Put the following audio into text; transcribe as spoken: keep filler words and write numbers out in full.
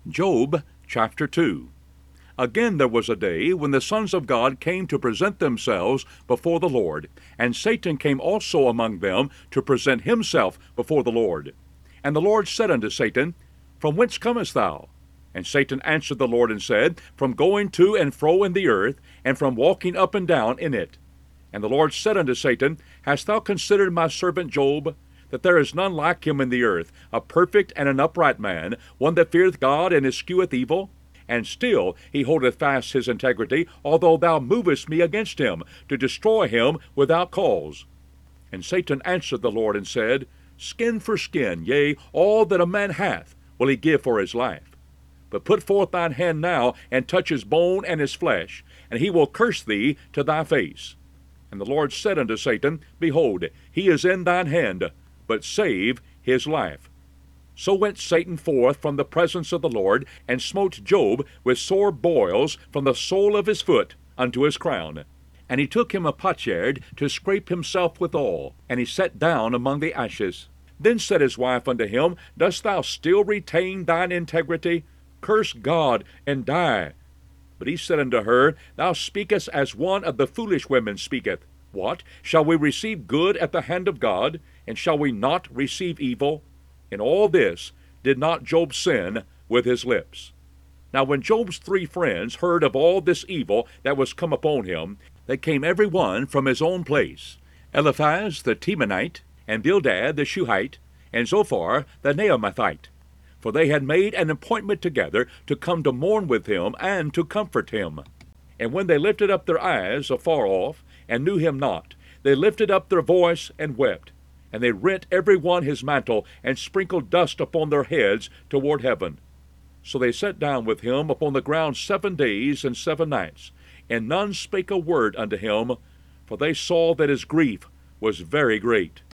Job chapter two. Again there was a day when the sons of God came to present themselves before the Lord, and Satan came also among them to present himself before the Lord. And the Lord said unto Satan, From whence comest thou? And Satan answered the Lord and said, From going to and fro in the earth, and from walking up and down in it. And the Lord said unto Satan, Hast thou considered my servant Job, that there is none like him in the earth, a perfect and an upright man, one that feareth God and escheweth evil? And still he holdeth fast his integrity, although thou movest me against him, to destroy him without cause. And Satan answered the Lord and said, Skin for skin, yea, all that a man hath will he give for his life. But put forth thine hand now, and touch his bone and his flesh, and he will curse thee to thy face. And the Lord said unto Satan, Behold, he is in thine hand, but save his life. So went Satan forth from the presence of the Lord, and smote Job with sore boils from the sole of his foot unto his crown. And he took him a potsherd to scrape himself withal, and he sat down among the ashes. Then said his wife unto him, Dost thou still retain thine integrity? Curse God, and die. But he said unto her, Thou speakest as one of the foolish women speaketh. What? Shall we receive good at the hand of God, and shall we not receive evil? In all this did not Job sin with his lips. Now when Job's three friends heard of all this evil that was come upon him, they came every one from his own place, Eliphaz the Temanite, and Bildad the Shuhite, and Zophar the Naamathite. For they had made an appointment together to come to mourn with him and to comfort him. And when they lifted up their eyes afar off, and knew him not, they lifted up their voice and wept. And they rent every one his mantle, and sprinkled dust upon their heads toward heaven. So they sat down with him upon the ground seven days and seven nights, and none spake a word unto him, for they saw that his grief was very great.